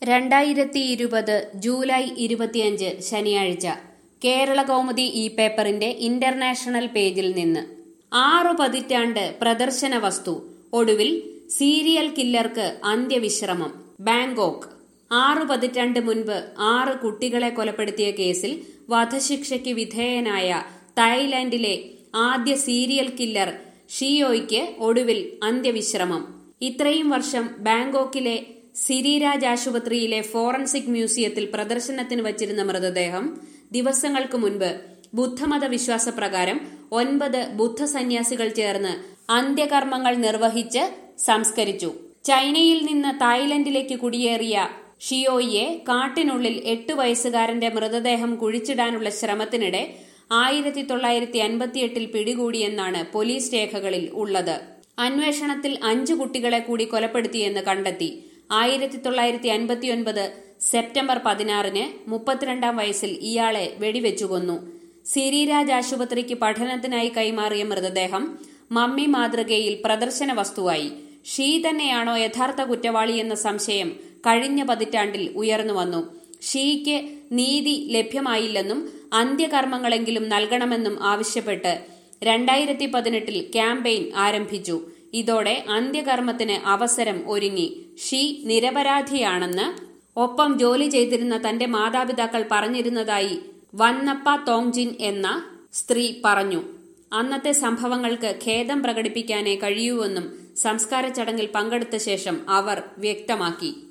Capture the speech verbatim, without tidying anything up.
രണ്ടായിരത്തി ഇരുപത് ജൂലൈ ഇരുപത്തിയഞ്ച് ശനിയാഴ്ച കേരള കൗമുദി ഈ പേപ്പറിന്റെ ഇന്റർനാഷണൽ പേജിൽ നിന്ന് ആറു പതിറ്റാണ്ട് പ്രദർശന വസ്തു ഒടുവിൽ സീരിയൽ കില്ലർക്ക് അന്ത്യവിശ്രമം. ബാങ്കോക്ക്. ആറു പതിറ്റാണ്ട് മുൻപ് ആറ് കുട്ടികളെ കൊലപ്പെടുത്തിയ കേസിൽ വധശിക്ഷയ്ക്ക് വിധേയനായ തായ്ലാന്റിലെ ആദ്യ സീരിയൽ കില്ലർ ഷിയോയ്ക്ക് ഒടുവിൽ അന്ത്യവിശ്രമം. ഇത്രയും വർഷം ബാങ്കോക്കിലെ സിരിരാജ് ആശുപത്രിയിലെ ഫോറൻസിക് മ്യൂസിയത്തിൽ പ്രദർശനത്തിന് വച്ചിരുന്ന മൃതദേഹം ദിവസങ്ങൾക്ക് മുൻപ് ബുദ്ധമത വിശ്വാസപ്രകാരം ഒൻപത് ബുദ്ധ സന്യാസികൾ ചേർന്ന് അന്ത്യകർമ്മങ്ങൾ നിർവഹിച്ച് സംസ്കരിച്ചു. ചൈനയിൽ നിന്ന് തായ്ലൻഡിലേക്ക് കുടിയേറിയ ഷിയോയെ കാട്ടിനുള്ളിൽ എട്ടു വയസ്സുകാരന്റെ മൃതദേഹം കുഴിച്ചിടാനുള്ള ശ്രമത്തിനിടെ ആയിരത്തി തൊള്ളായിരത്തി അൻപത്തിയെട്ടിൽ പിടികൂടിയെന്നാണ് പോലീസ് രേഖകളിൽ ഉള്ളത്. അന്വേഷണത്തിൽ അഞ്ചു കുട്ടികളെ കൂടി കൊലപ്പെടുത്തിയെന്ന് കണ്ടെത്തി. ആയിരത്തി തൊള്ളായിരത്തി അൻപത്തിയൊൻപത് സെപ്റ്റംബർ പതിനാറിന് മുപ്പത്തിരണ്ടാം വയസ്സിൽ ഇയാളെ വെടിവെച്ചു കൊന്നു. സിരിരാജ് ആശുപത്രിക്ക് പഠനത്തിനായി കൈമാറിയ മൃതദേഹം മമ്മി മാതൃകയിൽ പ്രദർശന വസ്തുവായി. ഷീ തന്നെയാണോ യഥാർത്ഥ കുറ്റവാളിയെന്ന സംശയം കഴിഞ്ഞ പതിറ്റാണ്ടിൽ ഉയർന്നുവന്നു. ഷീക്ക് നീതി ലഭ്യമായില്ലെന്നും അന്ത്യകർമ്മങ്ങളെങ്കിലും നൽകണമെന്നും ആവശ്യപ്പെട്ട് രണ്ടായിരത്തി പതിനെട്ടിൽ ക്യാമ്പയിൻ ആരംഭിച്ചു. ഇതോടെ അന്ത്യകർമ്മത്തിന് അവസരം ഒരുങ്ങി. ഷീ നിരപരാധിയാണെന്ന് ഒപ്പം ജോലി ചെയ്തിരുന്ന തന്റെ മാതാപിതാക്കൾ പറഞ്ഞിരുന്നതായി വന്നപ്പ തോങ്ജിൻ എന്ന സ്ത്രീ പറഞ്ഞു. അന്നത്തെ സംഭവങ്ങൾക്ക് ഖേദം പ്രകടിപ്പിക്കാനേ കഴിയൂവെന്നും സംസ്കാര ചടങ്ങിൽ പങ്കെടുത്ത ശേഷം അവർ വ്യക്തമാക്കി.